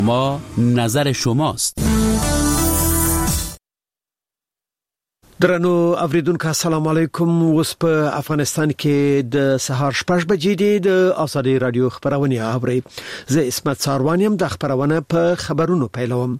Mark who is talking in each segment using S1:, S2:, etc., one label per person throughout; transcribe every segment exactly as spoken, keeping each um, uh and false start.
S1: ما نظر شماست.
S2: درنو اوریدونکو السلام علیکم. اوس په افغانستان کې د سهار شپږ بجې دي. د آزادي رادیو خبرونه اوري. زه اسمت ساروانیم د خبرونه په خبرونو پیلوم.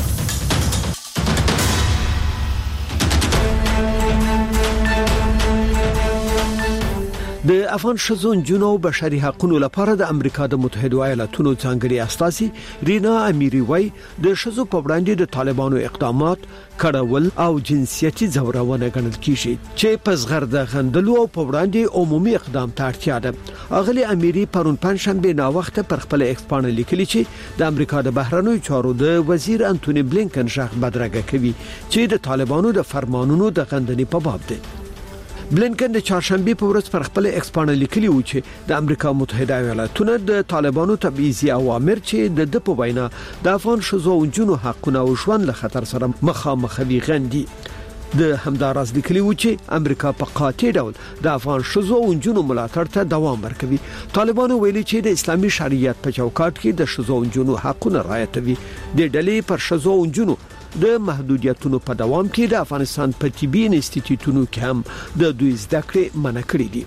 S2: د افغان شذون جنو بشري حقوقو لپاره د امریکا د متحده ایالاتونو ځانګړي استازي رینا امیری وای د شذو په وړاندې د طالبانو اقدامات کړهول او جنسيتي ځورونه ګڼل کیږي چې په زغرده غندلو او په وړاندې عمومي اقدام ته اړتیا ده. اغلی امیری پرون پنځشنبه نا وخت پر خپل ایکسپان لیکلي چې د امریکا د بهرنیو چارو د وزیر انټونی بلینکن ځخ بدرګه کوي چې د طالبانو د فرمانونو د غندنې په باب ده. بلینکن د چهارشنبه په ورځ پر خپل ایکسپان لیکلي و چې د امریکا متحده ایالاتونو د طالبانو تبعیضي اوامر چې د د په وینا د افغان شذو او جنو حقونه او ژوند له خطر سره مخامخ وي غندي. د همدارس لیکلي و چې امریکا په قاطع ډول د افغان شذو او جنو ملاتړ ته دوام ورکوي. طالبانو ویلي چې د اسلامي شریعت په چوکاټ کې د شذو او جنو حقونه رعایتوي. د ډلې پر شذو او جنو د محدودیتونو په دوام کې د افغانستان په طبي انسټیټیوټونو کې هم د دوی زده کړې منع کړې دي.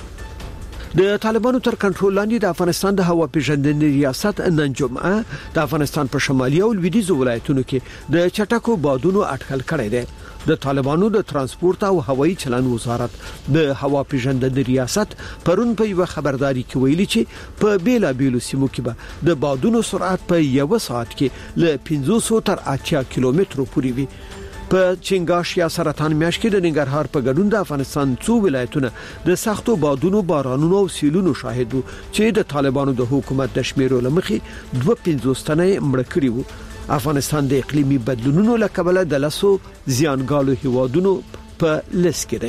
S2: د طالبانو تر کنټرول لاندې د افغانستان د هوا پیژندنې ریاست نن جمعه د افغانستان په شمالي او لویدیځ ولایتونو کې د چټکو بادونو اټکل کړی دی. د طالبانو د ترانسپورت او هوایي چلن وزارت د هوا پیژندنې ریاست پرون په یو خبرداري کې ویلي چې په بیلا بیلو سیمو کې به د بادونو سرعت په یو ساعت کې ل پنځوس تر اتیا کیلومترو پورې وي. په چنګاش یا سرطان میاشت کې د ننګرهار په ګډون د افغانستان څو ولایتونه د سختو بادونو بارانونو او سیلونو شاهد وو چې د طالبانو د حکومت د شمیرو لمخې دوه پنځوس تنه مړ کړي وو. افغانستان د اقلیمي بدلونونو له کبله د لاسو زیانګالو هیوادونو په لیست کې دی.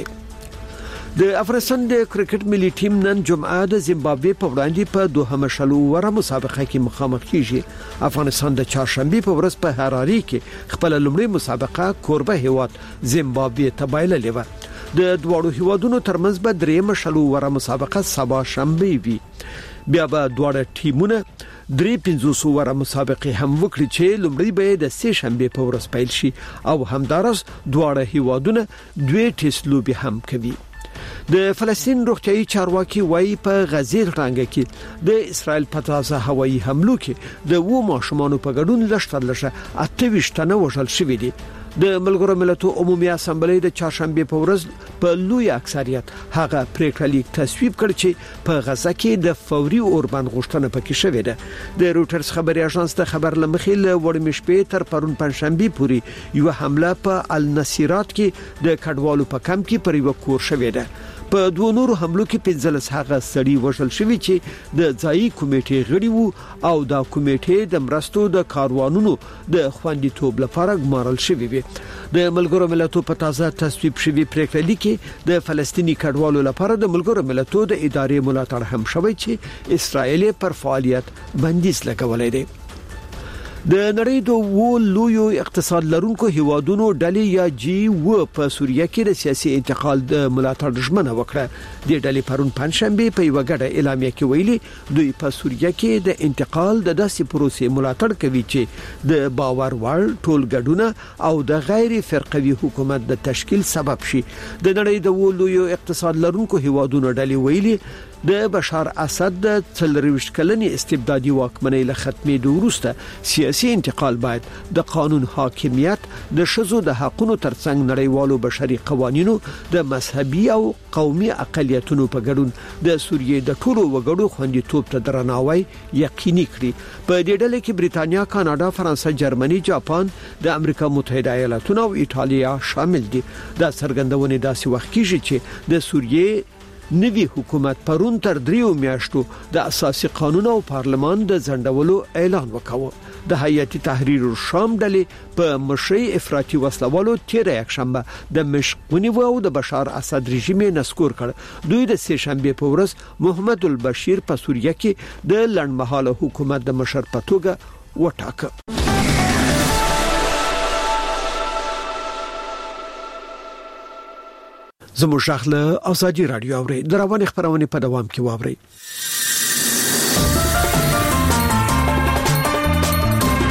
S2: د افغانستان د کرکټ ملي ټیم نن جمعه د زیمبابوې په وړاندې په دوهمه شلو وره مسابقه کې مخامخ کیږي. افغانستان د چهارشنبه په ورځ په هراري کې خپل لومړی مسابقه کوربه هیواد زیمبابوې ته بایللې و. د دوړو هیوادونو ترمنځ به درېمه شلو وره مسابقه سبا شنبه وي. بیا به دوړه ټیمونه درې پنځوس وره مسابقه هم وکړي چې لومړی به د سه شنبه په ورځ پیل شي او همدارس دوړه هیوادونه دوه ټیسټ لوبي هم کوي. د فلسطین روغتيایي چارواکي وایي په غزه ټانګه کې د اسرائیل په تازه هوایي حملو کې د وو ماشومانو په ګډون لشتر لشه اته تنه وژل شوې دي. د ملګرو ملتونو عمومي اسامبلې د چهارشنبه په ورځ په لوی اکثریت هغه پریکړه لیک تصویب کړ چې په غزه کې د فوري اوربند غوښتنه پکې شوې ده. د روټرز خبري اژانس ته خبر لمخې له وړمې شپې تر پرون پنځشنبه پورې یو حمله په النصيرات کې د کډوالو په کمپ کې پر یو کور شوې ده. په دوه نورو حملو کې پنځلس هغه سړي وژل شوی چې د ځایي کمیټې غړي وو او د کمیټې د مرستو د کاروانونو د خوندیتوب لپاره ګمارل شوی وي. د ملګرو ملتونو په تازه تصویب شوی پریکړه لیکي د فلسطیني کډوالو لپاره د ملګرو ملتونو د ادارې ملاتړ هم شوی چې اسرائیل پر فعالیت بندیز لګولې دی. د نړۍ د وو لویو اقتصاد لرونکو هیوادونو ډلې یا جی و په سوریه کې د سیاسي انتقال د ملاتړ ژمنه وکړه. د ډلې پرون پنځشنبه په یو غړ اعلامیه کې ویلي دوی په سوریه کې د انتقال د داسې پروسې ملاتړ کوي چې د باور وړ ټولګډونه او د غیر فرقوي حکومت د تشکیل سبب شي. د نړۍ د وو لویو اقتصاد لرونکو هیوادونو ډلې ویلي د بشار اسد د څلرويشت کلنې استبدادي واکمنۍ له ختمېدو وروسته سیاسي انتقال باید د قانون حاکمیت د شذو د حقوقو ترڅنګ نړیوالو بشري قوانینو د مذهبي او قومي اقلیتونو په ګډون د سوریې د ټولو وګړو خوندیتوب ته درناوی یقیني کړي. په دې ډله کې بریتانیا، کاناډا، فرانسه، جرمني، جاپان، د امریکا متحده ایالاتونو او ایتالیا شامل دي. دا څرګندونه داسې وخت کېږي چې د سوریې نوی حکومت پرون تر دریو میاشتو د اساسي قانون او پارلمان د ځنډولو اعلان وکاوه. د هیئت تحریر الشام ډلې په مشرۍ افراطي وسلوالو تیر یکشنبه د مشقونی و او د بشار اسد رژیم نسکور کړ. دوی د سه شنبه په ورځ محمد البشیر په سوریه کې د لړمحاله حکومت د مشر په توګه وټاکه. زموږ شاخله آزادي رادیو اوري د روان خبرونه په دوام کې واوري.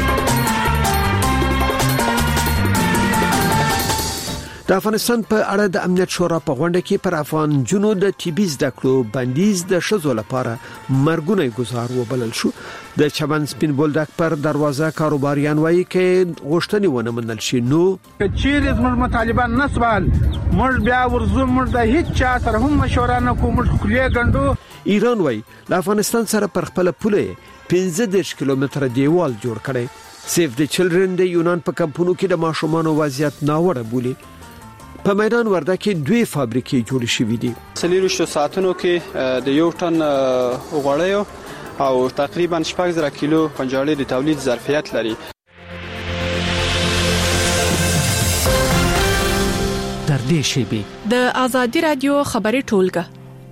S2: د افغانستان په اړه د امنیت شورا په غونډه کې پر افغان جنو د طبي زده کړو بندیز د شذو لپاره مرګونی گزار وبلل شو. د چمن سپین بولدک پر دروازه کاروباریان وایي کې غوښتنې ونه منل شي نو
S3: چیرې زموږ مطالبان نسوال موږ بیا ورزو موږ د هیڅ چا سره هم مشوره نه کوو موږ خلې ګندو.
S2: ایران وایي له افغانستان سره پر خپل پوله پنځه دېرش کیلومتره دیوال جوړ کړي. سیف د چلډرن د یونان په کمپونو کې د ماشومانو وضعیت ناوړه بولي. په میدان ورده کې دوی فابریکې جوړې شوې دي.
S4: سلیروشو ساعتونو کې د یو ټن غوړیو او تقریبا شپږ زره کیلو پنجالې د تولید ظرفیت لري.
S1: در دې شیبه
S5: د آزادی رادیو خبري ټولګه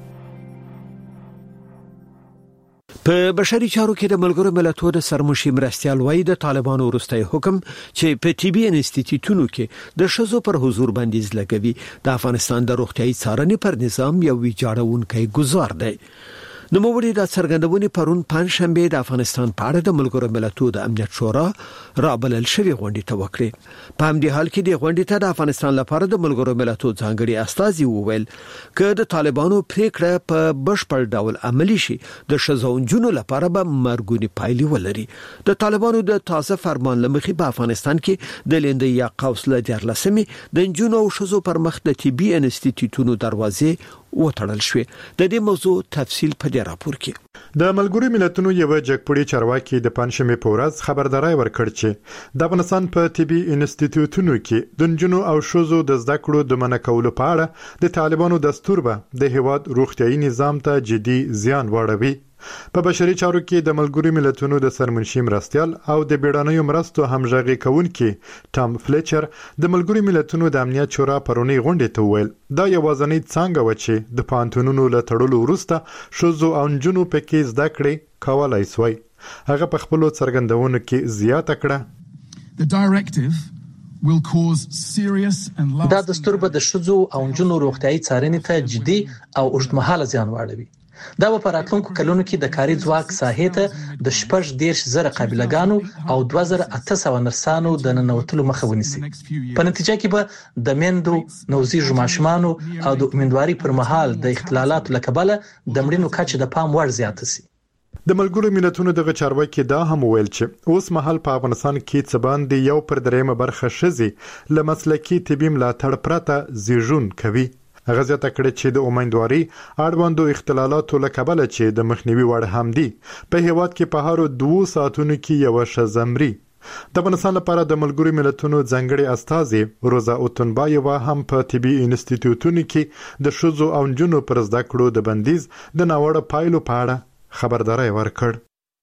S2: په بشري چارو کې د ملګرو ملتونو د سرمشي مرستيال وای د طالبانو وروستي حکم چې په ټي بي انسټیټیوټونو کې د شذو پر حضور بندیز لګوي د افغانستان د روغتيایي څارنې پر نظام یو ویجاړونکی گزار دی. نو موږ د څرګندونې پرون پنځشنبه د افغانستان په اړه د ملګرو ملتونو د امنیت شورا رابلل شوی غونډه ته وکړه. په همدې حال کې د غونډې ته د افغانستان لپاره د ملګرو ملتونو ځانګړي استازي وویل چې د طالبانو پریکړه په بشپړ ډول عملی شي د شذوونجونو لپاره به مرګونی پایلې ولري. د طالبانو د تازه فرمان لمخې په افغانستان کې د لیندې یا قوس له دیارلسمې د جنونو او شذو پر مخ د طبي انسټیټیوټونو دروازې وټړل شوې. د دې موضوع تفصیل په دې راپور کې
S6: د ملګرو ملتونو یو جګپړی چارواکي د پنځمې په ورځ خبرداري ورکړ چې د افغانستان په طبي انسټیټیوټونو کې د جنونو او شذو د زده کړو د منع کولو په اړه د طالبانو دستور به د هیواد روغتيایي نظام ته جدي زیان واړوي. په بشري چارو کې د ملګرو ملتونو د سرمنشي مرستيال او د بیړنیو مرستو همغږي کوونکي ټام فلیچر د ملګرو ملتونو د امنیت شورا پرونی غونډه ته ویل دا یوازنی څنګه و چې د پانتونونو له تړلو وروسته شذو او جنونو پکې زده کړې کولای شوی. هغه په خپل څرګندونو کې زیاته کړه
S7: The directive will cause serious and lasting
S8: دا دستور به د شذو او جنونو روغتيایي څارنې ته جدي او اوږدمهاله زیان واړوي. دا په راتلونکو کلونو کې د کاري ځواک ساحې ته د شپږ دېرش زره قابلګانو او دوه زره اته سوه نرسانو د ننوتلو مخه ونیسي. په نتیجه کې به د میندو نوزیږو ماشومانو او د امیندواري پر مهال د اختلالاتو له کبله د مړینو کچه د پام وړ زیاته سي.
S6: د ملګرو ملتونو دغه چارواکي دا هم ویل چې اوس مهال په افغانستان کې څه باندې یو پر دریمه برخه شذې له مسلکي طبي ملاتړ پرته زیږون کوي. هغه زیاته کړې چې د امیندواري اړوندو اختلالاتو له کبله چې د مخنیوي وړ هم دي په هیواد کې په هر دوه ساعتونو کې یو شذمري. د افغانستان لپاره د ملګرو ملتونو ځانګړي استازي روزا اوتنبایوا هم په طبي انسټیټیوټونو کې د شذو او جنونو پر زده کړو د بندیز د ناوړه پایلو په اړه خبرداري ورکړ.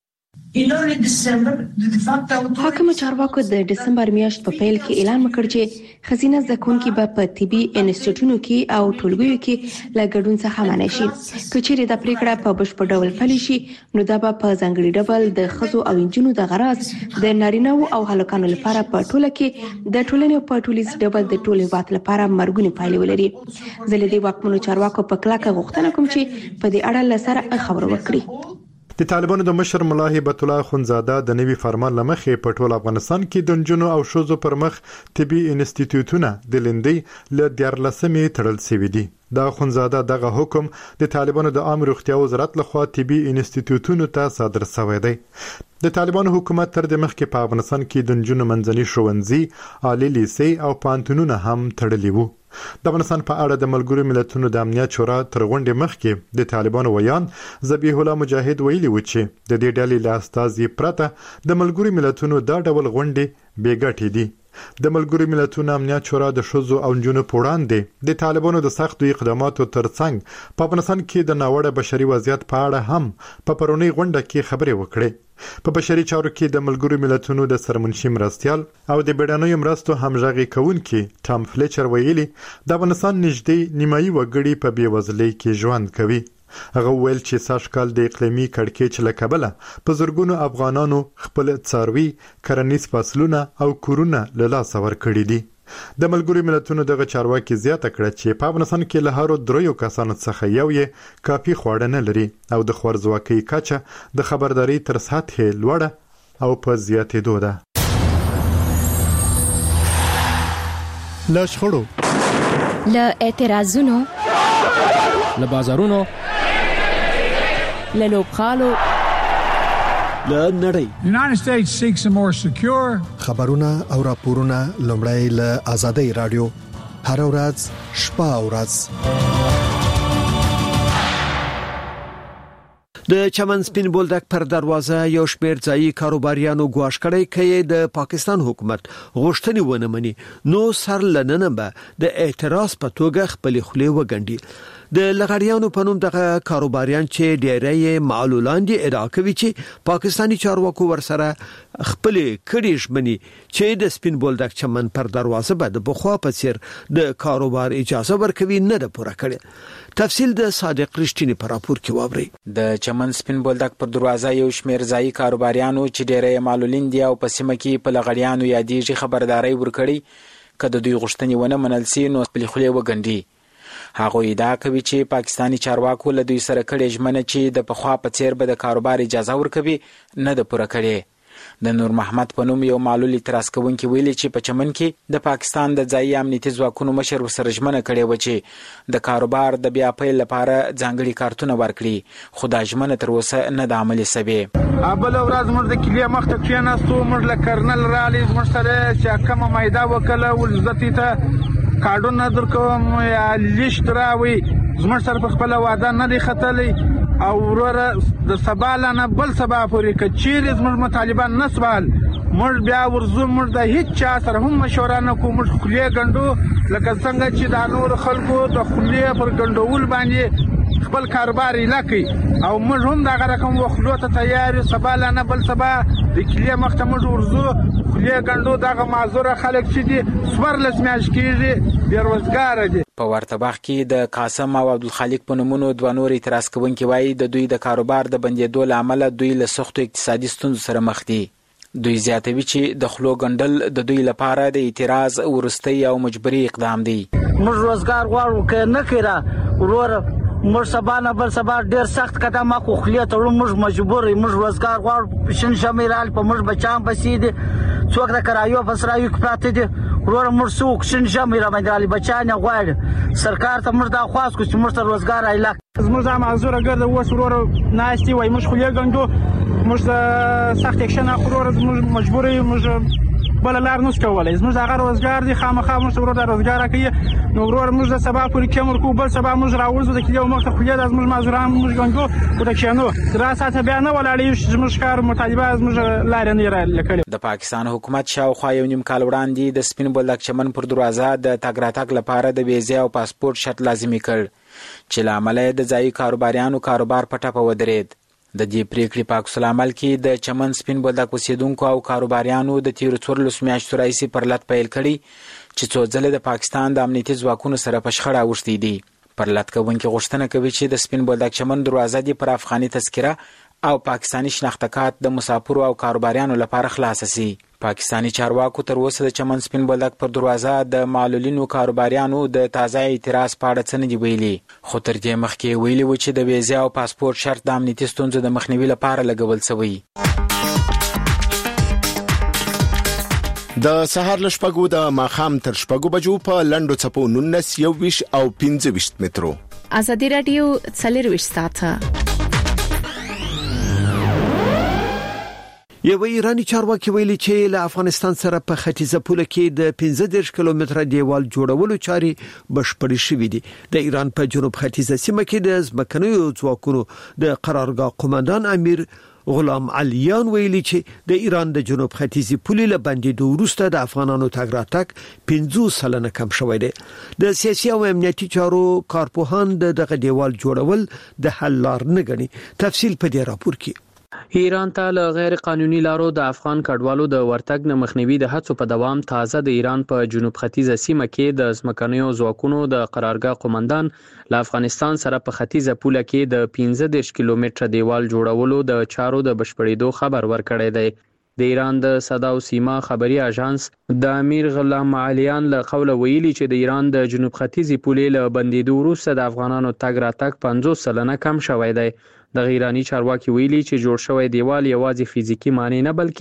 S9: حاکم چارواکو د دسمبر میاشت په پیل کې اعلان وکړ چې خزینه زکونکي به په طبي انسټیټیوټونو کې او ټولګیو کې له ګډون څخه منع شي. کچېرې د پریکړه په بشپړ ډول پلي شي نو دا به په ځانګړي ډول د خزو او انجونو د غراض د نارینه او هلکانو لپاره په ټوله کې د ټولنې په ټولیز ډول د ټولې وات لپاره مرګونی پایلې ولري. زه له دې واکمنو چارواکو په کلکه غوښتنه کوم چې په دې اړه لسره خبرو وکړي.
S6: د طالبانو د مشر ملا هبت الله خنزاده د نوي فرمان لمخې په ټول افغانستان کې د جنونو او شذو پر مخ طبي انسټیټیوټونه د لیندې له دیارلسمې تړل شوي دي. دا خنزاده دغه حکم د طالبانو د عام روغتیا وزارت لخوا طبي انسټیټیوټونو ته صادر شوی دی. د طالبانو حکومت تر د مخکې په افغانستان کې د جنونو منځني ښوونځي، عالی لیسې او پانتونونه هم تړلي وو. د افغانستان په اړه د ملګرو ملتونو د امنیت شورا تر غونډې مخکې د طالبانو ویان ذبیح الله مجاهد ویلي و چې د دې ډلې له استازي پرته د ملګرو ملتونو دا ډول غونډې بې ګټې دي. د ملګرو ملتونو امنیت شورا د شذو او جنونو په وړاندې د طالبانو د سختو اقداماتو ترڅنګ په افغانستان کې د ناوړه بشري وضعیت په اړه هم په پرونی غونډه کې خبرې وکړې. په بشري چارو کې د ملګرو ملتونو د سرمنشي مرستيال او د بیړنیو مرستو همغږي کوونکي ټام فلیچر ویلي د افغانستان نږدې نیمایي وګړي په بیوزلۍ کې ژوند کوي. هغه ویل چې ساشکال د اقلیمي کړکېچ له کبله په زرګونو افغانانو خپل څاروي، کرنیز فصلونه او کورونه له لاسه ورکړي دي. د ملګرو ملتونو دغه چارواکي زیاته کړه چې په افغانستان کې له هرو دریو کسانو څخه یو یې کافي خواړه نه لري او د خوارځواکۍ کچه د خبرداري تر سطحې لوړه او په زیاتېدو ده.
S10: له شخړو له اعتراضونو،
S1: له بازارونو،
S5: له لوبغالو،
S2: له نړۍ.
S7: The United States seeks a more secure.
S11: خبرونه او راپورونه لومړی له آزادۍ رادیو هر ورځ شپه او ورځ.
S2: د چمن سپین بولدک پر دروازه یو شمېر ځایي کاروباریانو ګواښ کړی کړي د پاکستان حکومت غوښتنې ونه مني نو سر لننه به د اعتراض په توګه خپل خولې وګڼي. د لغړیانو په نوم دغه کاروباریان چې ډېری معلولان دي ادعا کوي چې پاکستانی چارواکو ورسره خپل کړي ژمنې چې د سپین بولدک چمن پر دروازه به د بخوا په څیر د کاروبار اجازه ورکوي نه ده پوره کړي. تفصیل د صادق رښتینی په راپور کې واوري.
S12: د چمن سپین بولدک پر دروازه یو شمېر ځایي کاروباریانو چې ډېری معلولین دي او په سیمه کې په لغړیانو یادېږي خبرداري ورکړي که د دوی غوښتنې ونه منل سي نو خپل خولې وګڼي. هغه ادعا کوي چې پاکستانی چارواکو له دوی سره کړي ژمنه چې د پخوا په څیر به د کاروبار اجازه ورکوي نه ده پوره کړې. د نور محمد په نوم یو معلول اعتراض کوونکی ویلي چې په چمن کې د پاکستان د ځایي امنیتي ځواکونو مشر ورسره ژمنه کړې و چې د کاروبار د بیا پیل لپاره ځانګړي کارتونه ورکړي خو دا ژمنه تر اوسه نه ده عملي سوې.
S3: بل ورځ موږ د کلي مخ ته کېناستو، موږ له کرنل رالي زموږ سره چې کومه مایده وکړه ولزتي ته کارډونه درکوم یا لیست راوي زموږ سره په خپل وعده نه دی ختلی او وروره د سبا لنه بل سبا پورې که چیرې زموږ مطالبان نه سوال موږ بیا ورځو. موږ د هیڅ چا سره هم مشوره نه کوو، موږ خولې ګنډو لکه څنګه چې د نور خلکو د خولې پر ګنډول باندې خپل کاروبار لکي او موږ هم دغه رقم وخلو ته تیار. سبا لنه بل سبا د کلي مخ ته موږ ورځو خولې ګنډو. دغه معذوره خلک چې دي څوارلس میاشتې کېږي بېروزګاره دي.
S12: په ورته وخت کې د قاسم او عبدالخالق په نومونو دوه نور اعتراض کوونکي وایي د دوی د کاروبار د بندېدو له امله دوی له سختو اقتصادي ستونزو سره مخ دي. دوی زیاتوي چې د خلو ګنډل د دوی لپاره د اعتراض وروستی او مجبوري اقدام دی.
S13: موږ روزګار غواړو که نه کړه وروره موږ سبا نه بل سبا ډېر سخت قدم اخلو خولې تړو. موږ مجبور یو، موږ روزګار غواړو. شین شمې رال په موږ بچان پسې دي، څوک د کرایو په سرایو کې پراته دي. وروره موږ څوک شین شمې را باندې رالي بچان یې غواړي. سرکار ته موږ دا خواست کوو چې موږ ته روزګار رایله
S3: زموږ دا معذوره ګرده اوس وروره ناستي وایي موږ خولې ګنډو، موږ د سخت اکشن اخلو. وروره موږ مجبور یو، موږ بل لار نس کولای. زموږ هغه روزګار دي خامخا موږ ورو د روزګار کوي نو ورو موږ د سبا پورې کمر کو بل سبا موږ راوځو د کلیو مخ ته خو د زموږ معذوران موږ ګنګو او د کښنو را ساته بیا نه ولاړې زموږ کار مطالبه زموږ لار نه را لکړي.
S12: د پاکستان حکومت شاوخوا یو نیم کال وړاندې د سپین بولدک چمن پر دروازه د تګ راتګ لپاره د ویزې او پاسپورت شرط لازمي کړ چې له امله د ځایي کاروباریانو کاروبار په ټپه ودرېد. د دې پریکړې په عکس العمل کې د چمن سپین بولدک اوسیدونکو او کاروباریانو د تیرو څوارلسو میاشتو راهیسې پر لټ پیل کړي چې څو ځله د پاکستان د امنیتي ځواکونو سره په شخړه اوښتي دي. پر لټ کوونکي غوښتنه کوي چې د سپین بولدک چمن دروازه دې پر افغاني تذکره او پاکستانی شناخته کارت د مسافرو او کاروباریانو لپاره خلاص شي. پاکستانی چارواکو تر اوسه د چمن سپین بولدک پر دروازه د معلولینو کاروباریانو د تازه اعتراض په اړه څه نه دي ویلي، خو تر دې مخکې ویلي و چې د ویزې او پاسپورت شرط د امنیتي ستونزو د مخنیوي لپاره لګول شوی.
S14: د سهار له شپږو د ماښام تر شپږو بجو په لنډو څپو نولس یوویشت او پنځه ویشت مترو.
S5: ازادي رادیو څلرویشت ساعته.
S2: یو ایرانی چارواکي ویلي چې له افغانستان سره په ختیځه پوله کې د پنځه دېرش کیلومتره دیوال جوړولو چاري بشپړې شوې دي. د ایران په جنوب ختیځه سیمه کې د ځمکنیو ځواکونو د قرارګاه قومندان امیر غلام علیان ویلي چې د ایران د جنوب ختیځي پولې له بندېدو وروسته د افغانانو تګ راتګ پنځوس سلنه کم شوی دی. د سیاسي او امنیتي چارو کارپوهان دغه دیوال جوړول د حل لار نه ګڼي. تفصیل په دې راپور کې.
S15: ایران ته له غیر قانوني لارو د افغان کډوالو د ورتګ نه مخنیوي د هڅو په دوام تازه د ایران په جنوب ختیځه سیمه کې د ځمکنیو ځواکونو د قرارګاه قومندان له افغانستان سره په ختیځه پوله کې د پنځه دېرش کیلومتره دیوال جوړولو د چارو د بشپړېدو خبر ورکړی دی. د ایران د صدا او سیما خبري اژانس د امیر غلام علیان له قوله ویلي چې د ایران د جنوب ختیځي پولې له بندېدو وروسته د افغانانو تګ راتګ پنځوس سلنه کم شوی دی. د ایرانی چارواکي ویلي چې جوړ شوی دیوال یوازې فزیکی معنی نه بلکې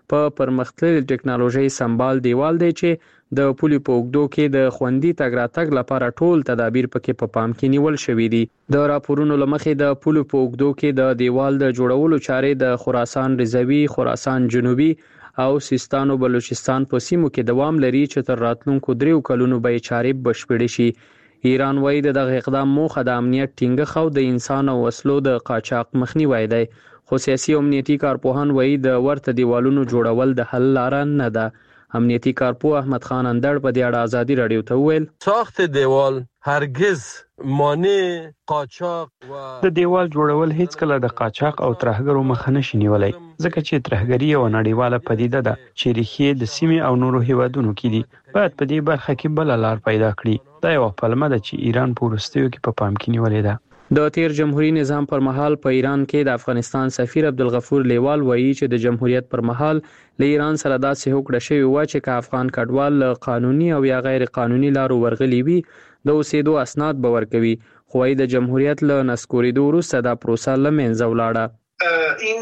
S15: په پرمختللې ټکنالوژي سمبال دیوال دی چې د پولي په اوږدو کې د خوندي تګ راتګ لپاره ټول تدابیر پکې په پام کې نیول شوي دي. د راپورونو لمخې د پولو په اوږدو کې د دیوال د جوړولو چارې د خراسان رضوي، خراسان جنوبي او سیستان او بلوچستان په سیمو کې دوام لري چې تر راتلونکو دریو کلونو به یې چارې بشپړې شي. ایران وایي د دغه اقدام موخه د امنیت ټینګښت او د انسان او وسلو د قاچاق مخنیوی دی، خو سیاسي او امنیتي کارپوهان وایي د ورته دیوالونو جوړول د حل لاره نه ده. امنیتي کارپوه احمد خان اندړ په دې اړه ازادي رادیو ته وویل:
S16: ساخت دیوال هرگز مانع قاچاق و
S17: د دیوال جوړول هیڅ کله د قاچاق او ترهګرو مخه نشي نیولای، ځکه چې ترهګري یو نړیواله پدیده ده چې ریښې د سیمې او نورو هیوادونو کې دي. باید په دې برخه کې بل لار پیدا کړي. دا یو پلمه ده چې ایران په وروستیو کې په پام کې نیولې ده.
S15: د تیر جمهوریت نظام پر مهال په ایران کې د افغانستان سفیر عبدالغفور لیوال وایي چې د جمهوریت پر مهال له ایران سره داسې هوکړه شوې وه چې که افغان کډوال له قانوني او یا غیر قانوني لارو ورغلي وي د اوسېدو اسناد به ورکوي، خو وايي د جمهوریت له نسکورېدو وروسته دا پروسه له منځه ولاړه.
S17: این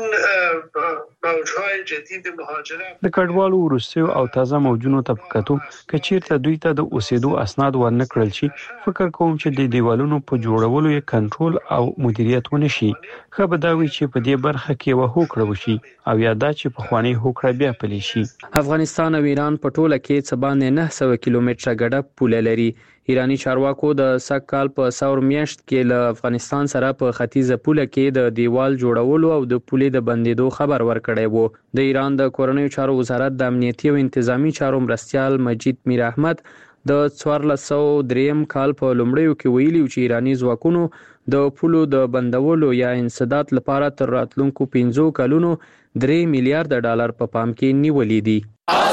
S17: موجهای جدید مهاجرت د کډوالو وروستیو او تازه موجونو ته پکاتو که چیرته دوی ته د اوسېدو اسناد ورنه کړل شي، فکر کوم چې د دیوالونو په جوړولو یې کنټرول او مدیریت ونه شي. ښه به دا وي چې په دې برخه کې یوه هوکړه وشي او یا دا چې پخوانۍ هوکړه بیا پلي شي.
S15: افغانستان او ایران په ټوله کې څه باندې نه سوه کیلومتره ګډه پوله لري. ایرانی چارواکو د سږ کال په سور میاشت کې له افغانستان سره په ختیځه پوله کې د دیوال جوړولو او د پولې د بندېدو خبر ورکړی وو. د ایران د کورنیو چارو وزارت د امنیتي او انتظامی چارو مرستیال مجید میر احمد د څوارلس سوه دریم کال په لومړیو کې ویلي چې ایرانی ځواکونو د پولو د بندولو یا انسداد لپاره تر راتلونکو پنځو کلونو درې میلیارډ ډالر په پام کې نیولي دي.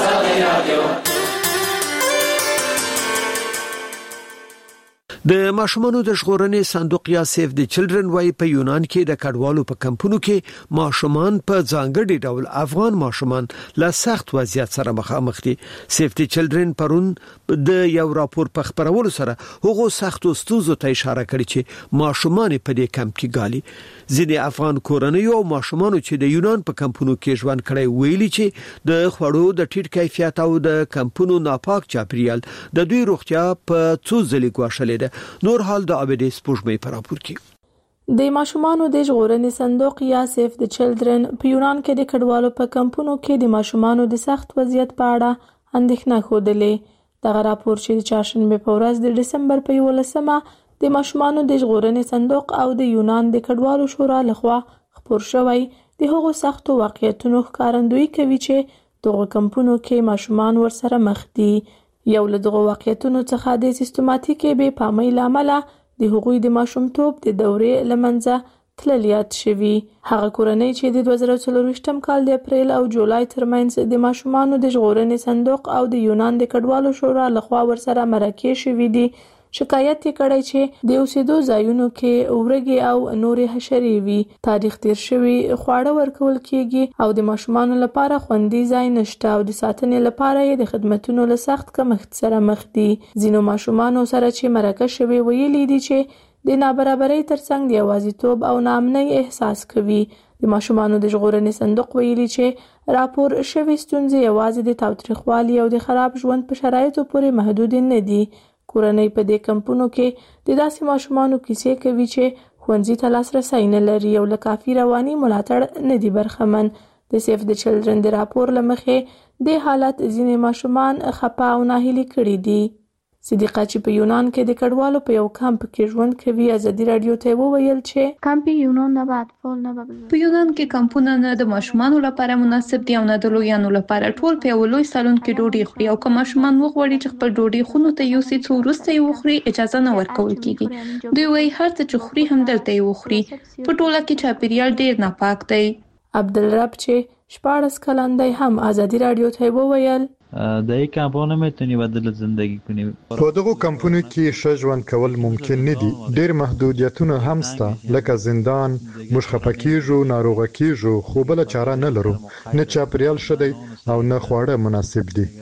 S2: د ماشومانو د ژغورنې صندوق یا سیف د چلډرن وايي په یونان کې د کډوالو په کمپونو کې ماشومان په ځانګړي ډول افغان ماشومان له سخت وضعیت سره مخامخ دي. سیف د چلډرن پرون د یو راپور په خبرولو سره هغه سخت ستونزو ته اشاره کړې چې ماشومان په دې کمپ کې ګالي. ځینې افغان کورنیو او ماشومانو چې د یونان په کمپونو کې ژوند کړي ویلي چې د خوړو د ټیټ کیفیت او د کمپونو ناپاک چاپیریال د دوی روغتیا په څو ځلې ګواښلې ده. نور حال د ابدي سپوږمۍ پر راپور کې
S18: د ماشومانو د ژغورنې صندوق یا سیف د چلډرن په یونان کې د کډوالو په کمپونو کې د ماشومانو د سخت وضعیت په اړه اندېښنه ښودلې. دغه راپور چې د چهارشنبه په ورځ د ډسمبر په یولسمه د ماشومانو د ژغورنې صندوق او د یونان د کډوالو شورا لخوا خپور شوی د هغو سختو واقعیتونو ښکارندویي کوي چې دغه کمپونو کې ماشومان ورسره مخ دي. یو له دغه واقعیتونو څخه د سیستماتیکي بې پامۍ لامل د هغوی د ماشومتوب د دورې لمنځه تللیات شوی. هغه کورنۍ چې د دوه زره څلورویشتم کال د اپریل او جولای ترمنځ د ماشومانو د ژغورنې صندوق او د یونان د کډوالو شورا لخوا ورسره مرکې شوی دي شکایت یې کړی چې د اوسېدو ځایونو کې ورګي او نورې حشرې وي، تاریخ تیر شوی خواړه ورکول کیږي او د ماشومانو لپاره خوندي ځای نشته او د ساتنې لپاره یې د خدماتو له سخت کمښت سره مخ دي. ځینو ماشومانو سره چې مرکه شوی ویلي دي چې د نابرابرۍ ترڅنګ د یوازیتوب او ناامنۍ احساس کوي. د ماشومانو د ژغورنې صندوق ویلي چې راپور شوی ستونزې یوازې د تاوتریخوالي او د خراب ژوند په شرایطو پورې محدود نه دي. کورنۍ په دې کمپونو کې د داسې ماشومانو کیسې کوي چې ښوونځي ته لاسرسی نه لري او له کافي رواني ملاتړ نه دي برخمن. د سیف د چلډرن د راپور له مخې د حالت ځینې ماشومان خپه او ناهیلي کړي دي. صدیقه چې په یونان کې د کډوالو په یو کمپ کې ژوند کوي ازادي رادیو ته وویل چې
S19: کمپ یونان نه بعد فول نه
S20: په یونان کې کمپونه نه د ماشومانو لپاره مناسب دي او نه د لویانو لپاره. ټول په یو لوی سالون کې ډوډۍ خوري او که ماشومان وغواړي چې خپل ډوډۍ خونو ته یوسي څو وروسته یې وخوري اجازه نه ورکول کیږي. دوی وایي هر څه چې خوري همدلته یې وخوري. په ټوله کې چاپیریال ډیر ناپاک دی.
S18: عبدالرب چې شپاړس کلندی هم ازادي رادیو ته وویل
S21: در یک کمپا نمیتونی بدل زندگی کنی.
S6: په دغه کمپونو کې ښه ژوند کول ممکن نه دي. ډېر محدودیتونه هم شته لکه زندان، موږ خفه کیږو، ناروغه کیږو، خو بل چاره نه لرو. نه چاپیریال ښه دی او نه خواړه مناسب دي.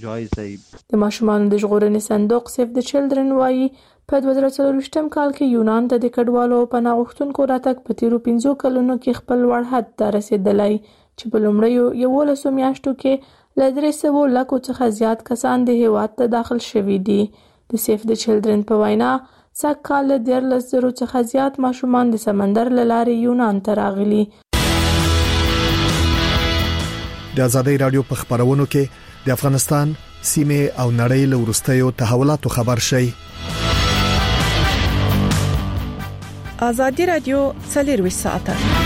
S18: د ماشومانو د ژغورنې صندوق سیف د چلډرن وايي په دوه زره څلورویشتم کال کې یونان ته د کډوالو پناه غوښتونکو راتګ په تیرو پنځو کلونو کې خپل لوړ حد ته رسیدلی چې په لومړیو یولسو میاشتو کې له درې سوه لکو څخه زیات کسان د هیواد ته داخل شوي دي. د سیف د چلډرن په وینا سږ کال له دیارلس زرو څخه زیات ماشومان د سمندر له لارې یونان ته راغلي.
S11: د آزادۍ رادیو په خبرونو کې د افغانستان سیمه او نړۍ له وروستیو تحولاتو خبر شي.
S4: آزادۍ رادیو څلور ساعته.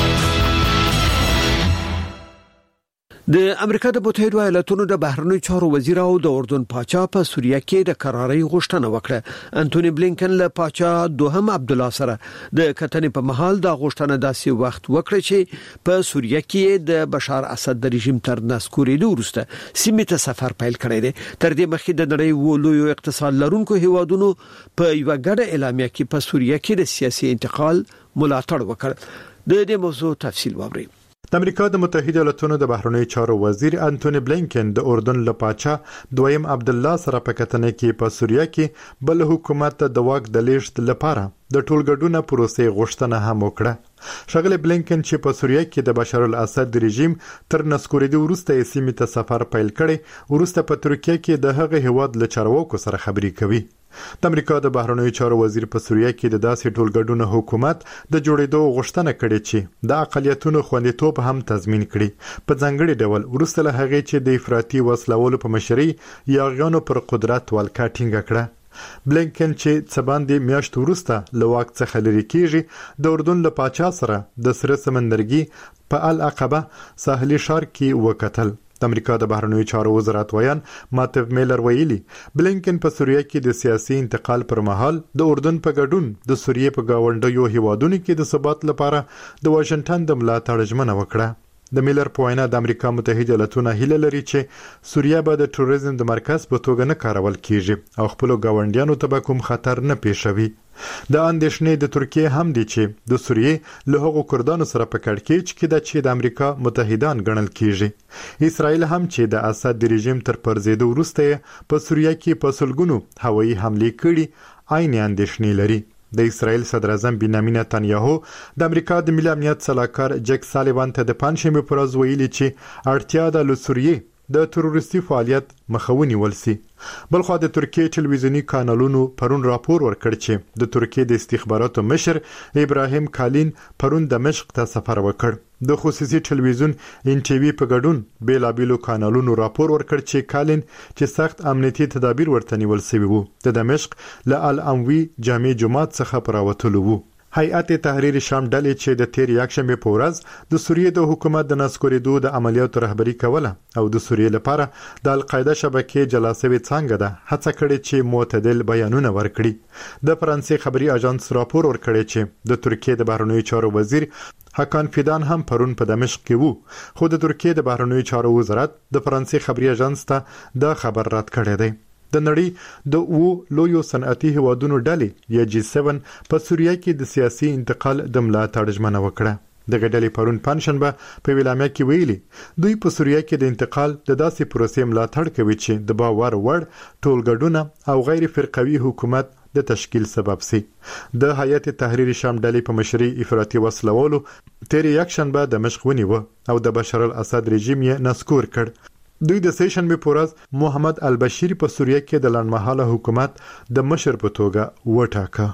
S2: د امریکا د متحده ایالاتونو د بهرنیو چارو وزیر او د اردن پاچا په سوریه کې د قراري غوښتنه وکړه. انټونی بلینکن له پاچا دوهم عبد الله سره د کتنې په محل د غوښتنه داسې وخت وکړه چې په سوریه کې د بشار اسد د رژیم تر نسکورېدو وروسته سیمې ته سفر پیل کړی دی. تر دې مخکې د نړۍ ولوي اقتصاد لرونکو هیوادونو په یو غړ اعلامیه کې په سوریه کې د سیاسي انتقال ملاتړ وکړ. د دې موضوع تفصیل واورئ.
S6: د امریکا د متحده ایالاتونو د بهرنیو چارو وزیر انټونی بلینکن د اردن له پاچا دویم عبد الله سره په کتنه کې په سوریه کې بل حکومت د واک د لیږد لپاره د ټولګډونه پروسې غوښتنه هم وکړه. ښاغلی بلینکن چې په سوریه کې د بشار الاسد رژیم تر نسکورېدو وروسته یې سیمې ته سفر پیل کړی، وروسته په ترکیه کې د هغه هیواد له چارواکو سره خبرې کوي. د امریکا د بهرنیو چارو وزیر په سوریه کې د داسې ټولګډونه حکومت د جوړېدو غوښتنه کړې چې د اقلیتونو خوندیتوب هم تضمین کړي، په ځانګړي ډول وروسته له هغې چې د افراطي وسلوالو په مشرۍ یاغیانو پر قدرت ولکه ټینګه کړه. بلینکن چې څه باندې میاشت وروسته له واک څخه لرې کیږي، د اردن له پاچا سره د سره سمندرګي په العقبه ساحلي ښار کې وکتل. د امریکا د بهرنیو چارو وزارت ویان ماتو میلر ویلي بلینکن په سوریه کې د سیاسي انتقال پر مهال د اردن په ګډون د سوریه په گاونډیو هیوادونو کې د ثبات لپاره د واشنگټن د ملاتړ ژمنه وکړه. د میلر په وینا د امریکا متحده ایالاتونه هیله لري چې سوریه به د ټوریزم د مرکز په توګه نه کارول کیږي او خپل ګاونډیانو ته به کوم خطر نه پیښوي. د اندېښنې د ترکیه هم دي چې د سوریه له هغو کردانو سره په کړکېچ کې د چې د امریکا متحدان ګڼل کیږي. اسرائیل هم چې د اسد د رژیم تر پرځېدو وروسته په سوریه کې په سلګونو هوایي حملې کړي، عین اندېښنې لري. د اسرائیل صدر اعظم بنیامین نتانیاهو د امریکا د ملي امنیت سلاکار جک سالیوان ته د پنځشنبه پر ورځ ویلي چې اړتیا ده له سوریه د تروریستي فعالیت مخه ونیول شي. بلخو د ترکیه ټلویزیونی کانالونو پرون راپور ورکړ چې د ترکیه د استخباراتو مشر ابراهیم کالین پرون دمشق ته سفر وکړ. د خصوصي ټلویزیون ان ټي وي په ګډون بیلابیلو کانالونو راپور ورکړ چې کالین چې سخت امنیتي تدابیر ورته نیول شوي وو، د دمشق له الاموي جامع جماعت څخه پراوتلو وو. هیئت تحریر شام ډلې چې د تیر یکشنبه په ورځ د سوریه د حکومت د نسکورېدو د عملیاتو رهبری کوله او د سوریه لپاره د القاعده شبکې جلاسوي څنګه ده هڅه کړې چې معتدل بیانونه ورکړي. د فرانسې خبري اژانس راپور ورکړی چې د ترکیه د بهرنیو چارو وزیر حکان فیدان هم پرون په دمشق کې وو، خو د ترکیه د بهرنیو چارو وزارت د فرانسې خبري اژانس ته دا خبر رد کړی دی. د نړۍ د او لویو صنعتي هیوادونو ډلې یا جی سیون په سوریه کې د سیاسي انتقال د ملاتړ ژمنه وکړه. د ډلې پرون پنځشنبه په ویلامه کې ویلي دوی په سوریه کې د انتقال د داسې پروسې ملاتړ کوي چې د باور وړ ټولګډونه او غیر فرقوي حکومت د تشکیل سبب سي. د هیئت تحریر شام ډلې په مشرۍ افراطي وسلوالو تیر یکشنبه دمشق ونیو او د بشار الاسد رژیم یې نسکور کړ. دوی د سیشنبه په ورځ محمد البشیر په سوریه کې د لنډمهاله حکومت د مشر په توګه وټاکه.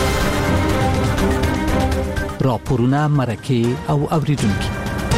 S22: راپورونه مرکه او اوریدونکو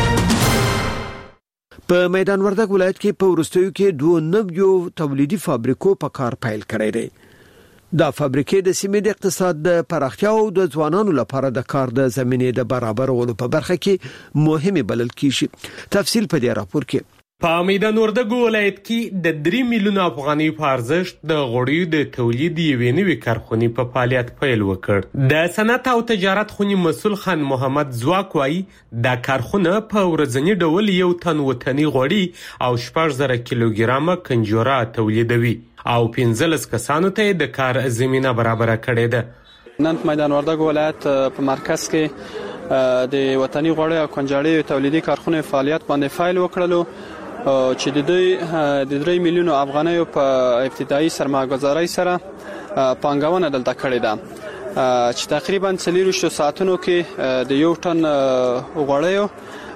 S2: په میدان وردګ ولایت کې په ورستیو کې دوه نویو تولیدي فابریکو په کار پیل کړی دی. دا فابریکې د سیمې د اقتصاد د پراختیا او د ځوانانو لپاره د کار د زمینې د برابرولو په برخه کې مهمه بلل کیږي. تفصیل په دې راپور کې.
S23: په میدان وردګ ولایت کې د درې میلیونه افغانۍ په ارزښت د غوړیو د تولید یوې نوې کارخونې په فعالیت پیل وکړ. د صنعت او تجارت خونې مسؤل خان محمد ځواک وایي دا کارخونه په ورځني ډول یو تن وطني غوړي او شپږ زره کیلوګرامه کنجوره تولیدوي او پنځلس کسانو ته د کار زمینه برابر کړې ده.
S24: نن میدان وردګ ولایت په مرکز کې د وطني غوړي او کنجوړې تولیدي کارخونه فعالیت باندې فعال وکړلو چې د دوی د درې میلیونو افغانیو په ابتدایي سرمایه‌ګذاري سره پانګونه دلته کړې ده چې تقریبا څلور ساعتونو کې د یو ټن غوړیو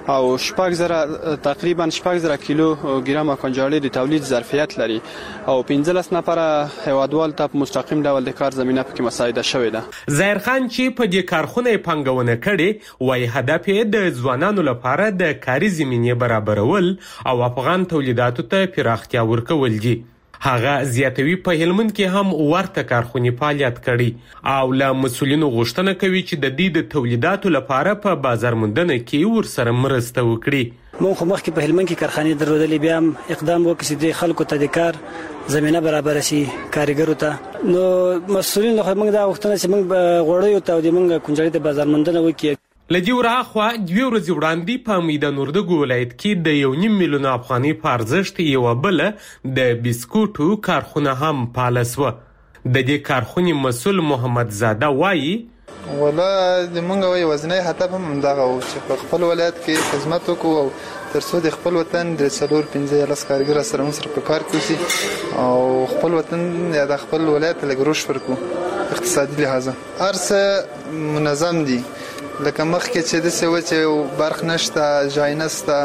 S24: او شپږ زره تقریبا شپږ زره کیلو ګرام کنجاړي د تولید ظرفیت لري او پنځلس نفره هیوادوال ته په مستقیم ډول د کار زمينه پکې مساعده شوې ده.
S23: ظاهر خان چې په دې کارخونه پنګونه کړي وای هدف یې د ځوانانو لپاره د کاري زمینې برابرول او افغان تولیداتو ته پراختیا ورکول دي. هغه زیاتوي په هلمند کې هم ورته کارخونې فعالیت کړي او له مسولینو غوښتنه کوي چې د دې د تولیداتو لپاره په بازار موندنه کې ورسره مرسته وکړي.
S1: مونږ خو مخکې په هلمند کې کارخانې درلودلې، بیا هم اقدام وکړي چې د خلکو ته د کار زمينه برابر شي کارګرو ته. نو مسولین خو موږ دا غوښتنه چې موږ غوړیو ته د موږ کنجړي د بازار موندنه وکړي.
S23: لدی ورخوا دوی ورځې وړاندې په میدان وردګو ولایت کې د یو نیم میلیون افغاني په ارزښت یو بل د بسکوټو کارخونه هم پالسوه. د دې کارخونې مسول محمد زاده وایي
S8: ولا د مونږ وای وزنه هدف هم دغه و چې په خپل ولایت کې خدمت وکړو او ترڅو د خپل وطن د څلور پنځه لس کارګر سره موږ سره په کار کوي او خپل وطن یا د خپل ولایت لګروش ورکو اقتصادي لحاظ ارسه منظم دي. لکه مخکې چې د څه و چې برخ نشته ځای نشته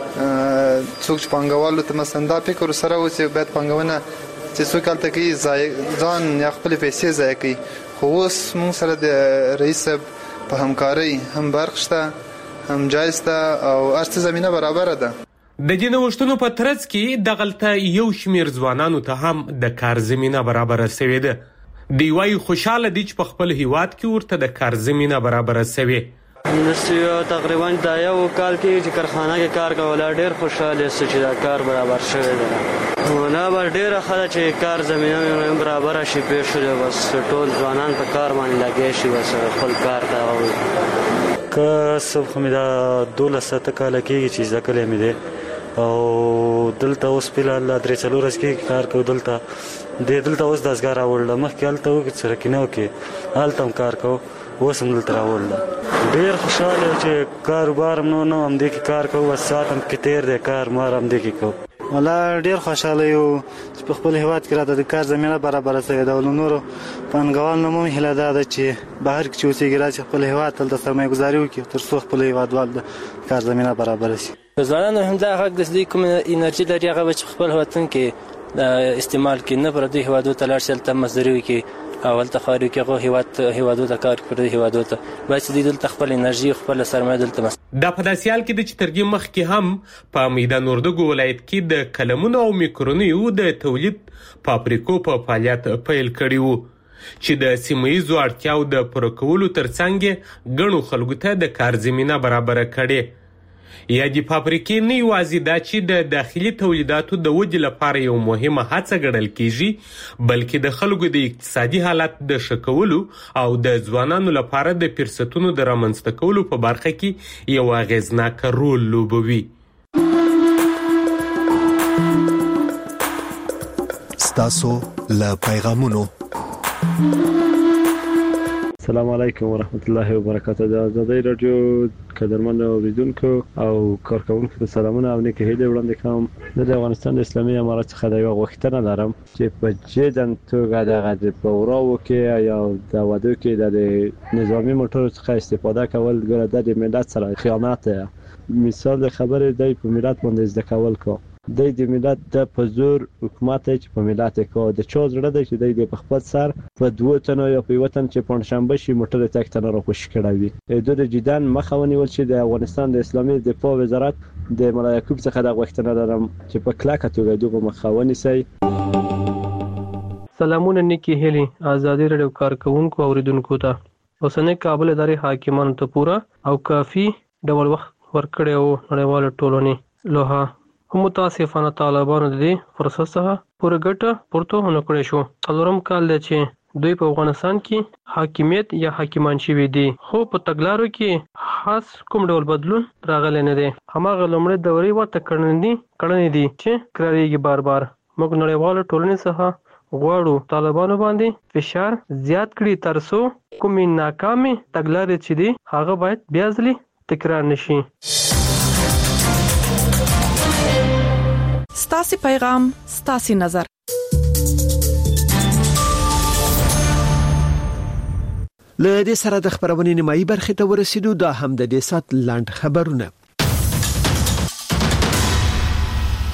S8: څوک پنګوالو ته مثلا دا فکر سره و چې باید پنګونه چې څوک هلته کوي ځان یا خپل پیسې ضایع کوي. خو اوس موږ سره د رئیس په همکارۍ هم برخ شته هم جای شته او هر څه زمینه برابره ده.
S23: د دې نوښتونو په ترڅ کې دغلته یو شمیر ځوانانو ته هم د کار زمینه برابره شوې ده. دی وايي خوشاله دي چې په خپل هیواد کې ورته د کار زمينه برابر شوي.
S9: نو تقریبا دا یو کال کې چې کارخانه کې کار کول ډېر خوشاله سي چې دا کار برابر شوی دی. ولا بر ډېر خلک چې کار زمينه برابر شي پېښ شي بس ټول ځوانان په کار باندې لګي شي بس خپل کار دا وي. که صبح مې دا دولسه تکاله کې چې ځکه مې دي او دلته اوس په لاله درې څلور ورځې کار کوي دلته د دلته اوس داسګار راوړل مخکې هلته وکړي سره کینو کې هلته هم کار کوو اوس هم دلته راوړل. ډېر خوشحاله چې کاروبار نو نو همدې کې کار کوو بس ساعت هم کې تېر دی کار مار همدې کې کوو. والا ډېر خوشحاله یو چې په خپل هیواد کې راته د کار زمینه برابره شوې ده او نورو پانګوال نه مو هیله دا ده چې بهر کې چې اوسېږي راشي خپل هیواد ته دلته سرمایه ګزاري وکړي تر څو خپل هیوادوال د کار زمینه برابره شي.
S10: ځوانانو هم دا حق د دې کوم انرژي لري هغه به چې خپل وطن کې استعمال کې نه پر دې هیوادو ته لاړ شي ته مزدوري وکړي او هلته خاري کې هغه هیواد هیوادو ته کار کوي هیوادو ته باید چې دلته خپل انرژي خپل سرمایه دلته مس
S23: د پداسیال کې د چترګي مخ کې هم په میدان وردګو ولایت کې د کلمونو او میکرونیو د تولید فابریکو په فعالیت پیل کړی وو چې د سیمایي اړتیاو د پوره کولو ترڅنګ غنو خلکو ته د کار زمينه برابر کړي. یا د فابریکې نه یوازې دا چې د داخلي تولیداتو د ودې لپاره یو مهمه هڅه ګڼل کیږي بلکې د خلکو د اقتصادي حالت د ښه کولو او د ځوانانو لپاره د فرصتونو د رامنځته کولو په برخه کې یو اغیزناک رول لوبوي.
S11: ستاسو له پیغامونو
S25: السلام علیکم ورحمت الله وبرکاته. د آزادۍ رادیو قدرمن اوریدونکو او کارکونکو ته سلامونه او نیکه هیله وړاندې کوم. د افغانستان د اسلامي امارات څخه د یو غوښتنه لرم چې په جدن توګه د غوراو کې یا د وادو کې د نظامی موټرو څخه استفاده کول ګره د ملت سره خیانت دی. مثال خبرې دی په ملت باندې زده کول کو د دې ملت د پزور حکومت چې په ملت کې د چا زړه دی چې د په خپل سر په دوه تنو یا په وطن چې پنځشنبه شي موټر تک تن را خوش کړوي. د جدان مخاوني ول چې د افغانستان د اسلامي دفاع وزارت د مولا یعقوب څخه د غوښتنه لرم چې په کلاکه توګه دغه مخاوني سي.
S26: سلامونه نیکی هلی آزادی رادیو کارکونکو اوریدونکو ته اوسنۍ کابل ادارې حاکمانو ته پورا او کافي ډول وخت ورکړی او نړیوال ټولنې لوها هم متاسفانه طالبانو د دې فرصت څخه پوره ګټه پورته ونه کړی شو. څلورم کال دی چې دوی په افغانستان کې حاکمیت یا حاکمان شوي دي خو په تګلارو کې خاص کوم ډول بدلون راغلی نه دی. هماغه لومړۍ دورې ورته کړنې دي کړنې دي چې کراریږي بار بار. موږ نړیوال ټولنې څخه غواړو طالبانو باندې فشار زیات کړي ترڅو کومې ناکامې تګلارې چې دي هغه باید بیا ځلې تکرار نشي.
S4: ستاسي پیغام ستاسي نظر.
S2: له دې سره د خبرونې نیمایي برخې ته ورسېدو. دا هم د دې سات لاند خبرونه.